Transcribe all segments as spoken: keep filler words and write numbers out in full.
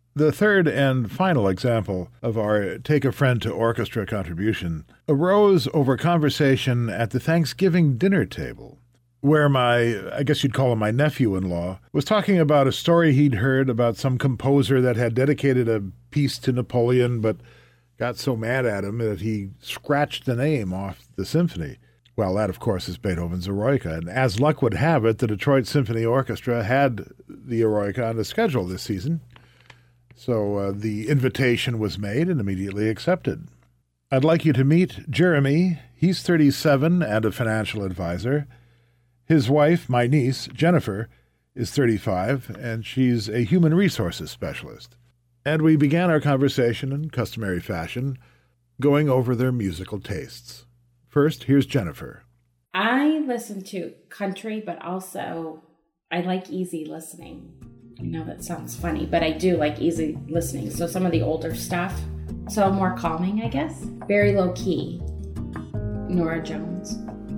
The third and final example of our Take a Friend to Orchestra contribution arose over conversation at the Thanksgiving dinner table, where my, I guess you'd call him my nephew-in-law, was talking about a story he'd heard about some composer that had dedicated a piece to Napoleon, but got so mad at him that he scratched the name off the symphony. Well, that, of course, is Beethoven's Eroica. And as luck would have it, the Detroit Symphony Orchestra had the Eroica on the schedule this season. So uh, the invitation was made and immediately accepted. I'd like you to meet Jeremy. He's thirty-seven and a financial advisor. His wife, my niece, Jennifer, is thirty-five, and she's a human resources specialist. And we began our conversation in customary fashion, going over their musical tastes. First, here's Jennifer. I listen to country, but also I like easy listening. I know that sounds funny, but I do like easy listening. So some of the older stuff, so more calming, I guess. Very low key. Nora Jones.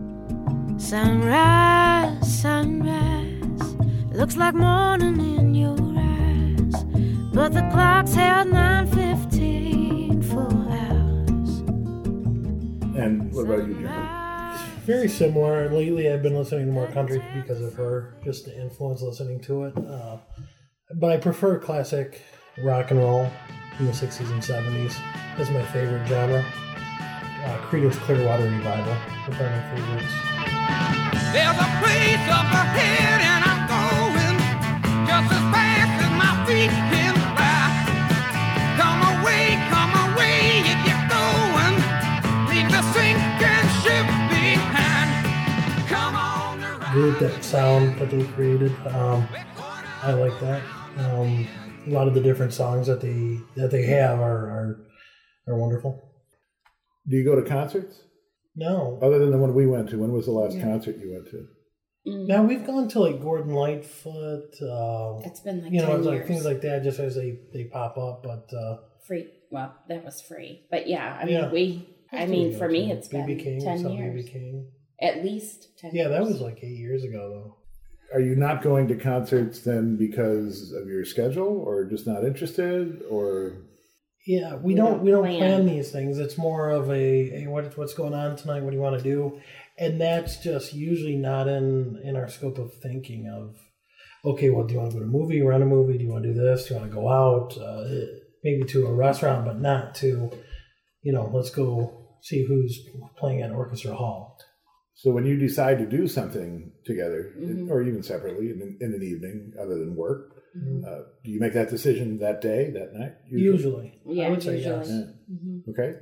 Sunrise, sunrise, looks like morning in your eyes, but the clock's held nine fifteen for hours. And what about you, Jeremy? Very similar. Lately, I've been listening to more country because of her, just the influence listening to it. Uh, but I prefer classic rock and roll from the sixties and seventies. That's my favorite genre. Uh, Creedence Clearwater Revival are probably my favorites. There's a place up ahead and I'm going just as fast as my feet can fly. Come away, come away if you're going. Leave the sinking ship behind. Come on the ride. Good, that sound that they created. Um, I like that. Um, a lot of the different songs that they that they have are are, are wonderful. Do you go to concerts? No. Other than the one we went to, when was the last Yeah. concert you went to? Mm. Now we've gone to like Gordon Lightfoot. Uh, It's been like you know, ten it's like years. things like that, just as they, they pop up. But uh, Free. Well, that was free. But yeah, I mean, Yeah. we, I mean, for me, it's B B been King, ten some years. B B King. At least ten Yeah, years. that was like eight years ago, though. Are you not going to concerts then because of your schedule, or just not interested, or? Yeah, we, We don't, don't we don't plan. plan these things. It's more of a, hey, what, what's going on tonight? What do you want to do? And that's just usually not in, in our scope of thinking of, okay, well, do you want to go to a movie, run a movie? Do you want to do this? Do you want to go out? Uh, maybe to a restaurant, but not to, you know, let's go see who's playing at Orchestra Hall. So when you decide to do something together, Mhm. or even separately in, in an evening, other than work, Mhm. uh, do you make that decision that day, that night? Usually. Yeah, I would say usually. yes. Yeah. Mhm. Okay.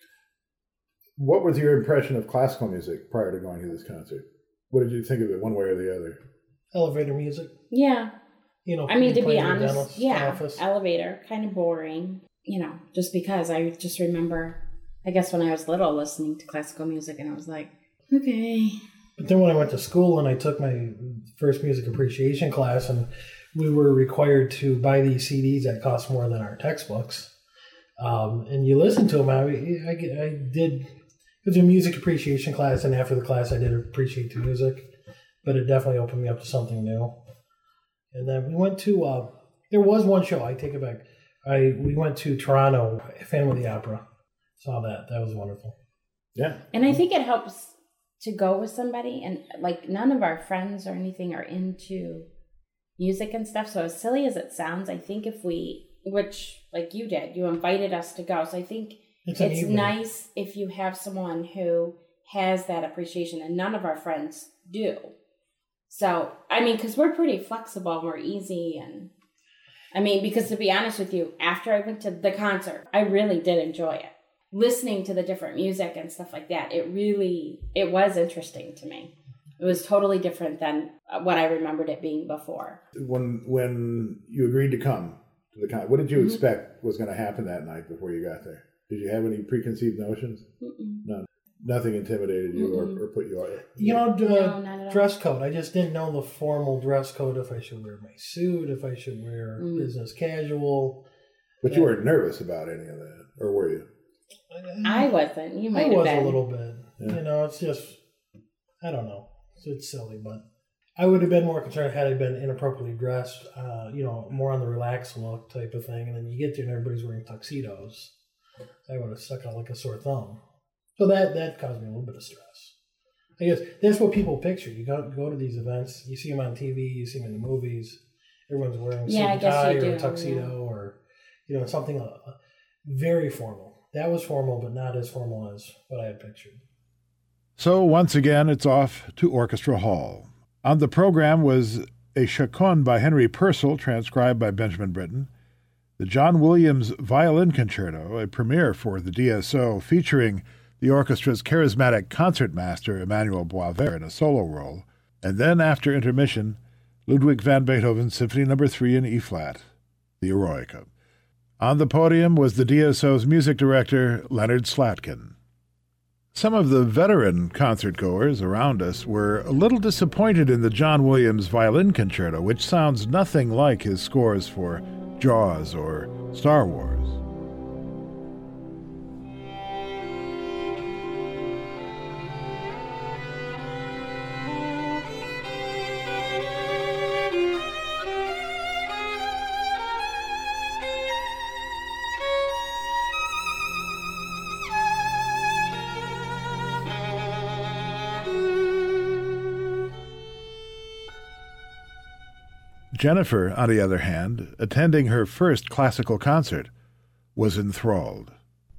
What was your impression of classical music prior to going to this concert? What did you think of it, one way or the other? Elevator music. Yeah. You know, I mean, to be playing in the honest, dentist's yeah, office. elevator, kind of boring, you know, just because I just remember, I guess when I was little, listening to classical music, and I was like, okay. But then when I went to school and I took my first music appreciation class, and we were required to buy these C Ds that cost more than our textbooks, um, and you listen to them, I, I, I did, it was a music appreciation class, and after the class I did appreciate the music, but it definitely opened me up to something new. And then we went to, uh, there was one show, I take it back, I we went to Toronto, Phantom of the Opera, saw that, that was wonderful. Yeah. And I think it helps to go with somebody, and like none of our friends or anything are into music and stuff. So as silly as it sounds, I think if we, which like you did, you invited us to go. So I think It's, it's, an evening. nice if you have someone who has that appreciation, and none of our friends do. So, I mean, because we're pretty flexible and we're easy. And I mean, because to be honest with you, after I went to the concert, I really did enjoy it. Listening to the different music and stuff like that, it really, it was interesting to me. It was totally different than what I remembered it being before. When when you agreed to come to the concert, what did you Mhm. expect was going to happen that night before you got there? Did you have any preconceived notions? Mm-mm. None. Nothing intimidated you or, Mm-mm. or put you on. You know, d- No, uh, not at all. dress code. I just didn't know the formal dress code, if I should wear my suit, if I should wear Mm. business casual. But you weren't nervous about any of that, or were you? I wasn't. You might I have was been. a little bit. Yeah. You know, it's just, I don't know. It's, it's silly, but I would have been more concerned had I been inappropriately dressed, uh, you know, more on the relaxed look type of thing. And then you get there and everybody's wearing tuxedos. I would have stuck out like a sore thumb. So that, that caused me a little bit of stress. I guess that's what people picture. You go, go to these events, you see them on T V, you see them in the movies. Everyone's wearing a suit Yeah, I and guess tie you or do, a tuxedo yeah. or, you know, something uh, very formal. That was formal, but not as formal as what I had pictured. So once again, it's off to Orchestra Hall. On the program was a chaconne by Henry Purcell, transcribed by Benjamin Britten, the John Williams Violin Concerto, a premiere for the D S O, featuring the orchestra's charismatic concertmaster Emmanuel Boisvert in a solo role, and then after intermission, Ludwig van Beethoven's Symphony Number Three in E-flat, the Eroica. On the podium was the D S O's music director, Leonard Slatkin. Some of the veteran concertgoers around us were a little disappointed in the John Williams Violin Concerto, which sounds nothing like his scores for Jaws or Star Wars. Jennifer, on the other hand, attending her first classical concert, was enthralled.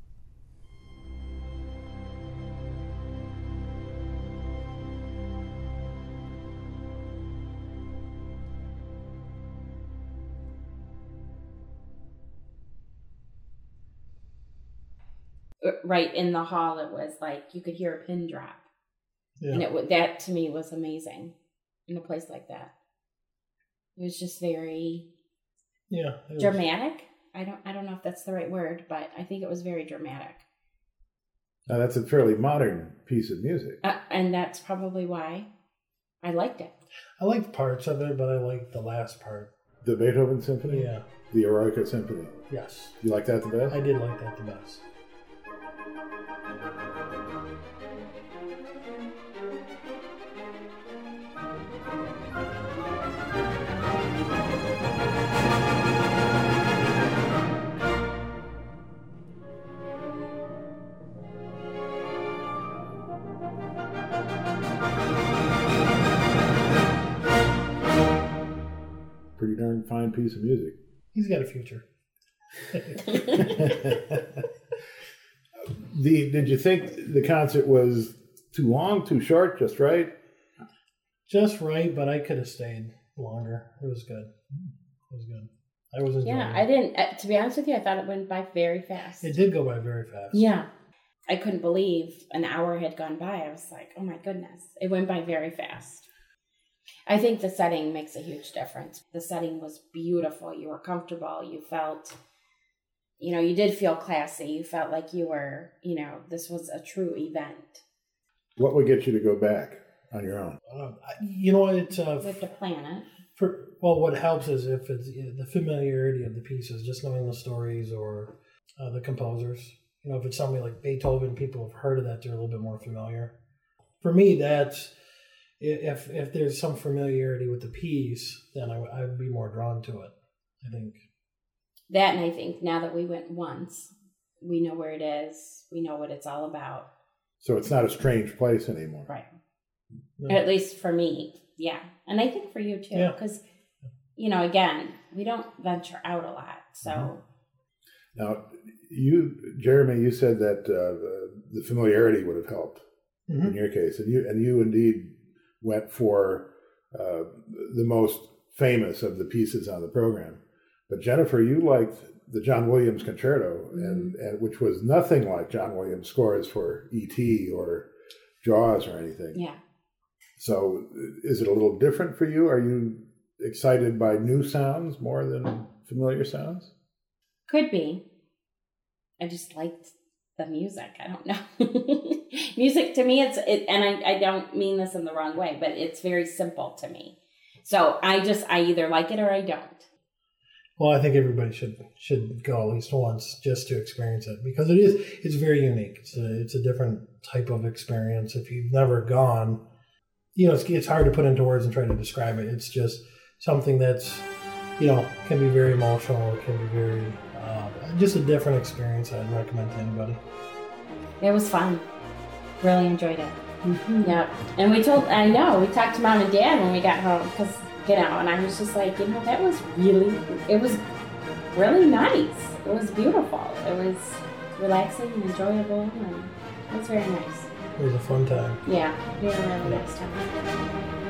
Right in the hall, it was like you could hear a pin drop. Yeah. And it w- that to me was amazing in a place like that. It was just very Yeah. it was- dramatic. I don't I don't know if that's the right word, but I think it was very dramatic. Now, that's a fairly modern piece of music. Uh, and that's probably why I liked it. I liked parts of it, but I liked the last part. The Beethoven Symphony? Yeah. The Eroica Symphony. Yes. You like that the best? I did like that the best. Pretty darn fine piece of music. He's got a future. The did you think the concert was too long, too short, just right? Just right, but I could have stayed longer. It was good. It was good. I was enjoying Yeah, it. I didn't. Uh, to be honest with you, I thought it went by very fast. It did go by very fast. Yeah. I couldn't believe an hour had gone by. I was like, oh my goodness. It went by very fast. I think the setting makes a huge difference. The setting was beautiful. You were comfortable. You felt, you know, you did feel classy. You felt like you were, you know, this was a true event. What would get you to go back on your own? Uh, you know what? It's uh, With the planet. for, well, what helps is if it's the familiarity of the pieces, just knowing the stories or uh, the composers. You know, if it's somebody like Beethoven, people have heard of that; they're a little bit more familiar. For me, that's if if there's some familiarity with the piece, then I, w- I would be more drawn to it. I think. That, and I think now that we went once, we know where it is. We know what it's all about. So it's not a strange place anymore. Right. No. At least for me, yeah. And I think for you too, Yeah. because, you know, again, we don't venture out a lot. So, Mm-hmm. Now, you, Jeremy, you said that uh, the, the familiarity would have helped Mhm. in your case, and you and you indeed went for uh, the most famous of the pieces on the program. But Jennifer, you liked the John Williams Concerto, and, and which was nothing like John Williams scores for E T or Jaws or anything. yeah. So, is it a little different for you? Are you excited by new sounds more than familiar sounds? Could be. I just liked the music. I don't know. Music to me, it's, it, and I, I don't mean this in the wrong way, but it's very simple to me. So I just, I either like it or I don't. Well, I think everybody should should go at least once just to experience it because it is it's very unique. It's a it's a different type of experience. If you've never gone, you know, it's, it's hard to put into words and try to describe it. It's just something that's, you know, can be very emotional. It can be very, uh, just a different experience I'd recommend to anybody. It was fun. Really enjoyed it. Mm-hmm. Yep. And we told, I know, we talked to Mom and Dad when we got home because, you know, and I was just like, you know, that was really, it was really nice. It was beautiful. It was relaxing and enjoyable, and it was very nice. It was a fun time. Yeah, we had a really nice time.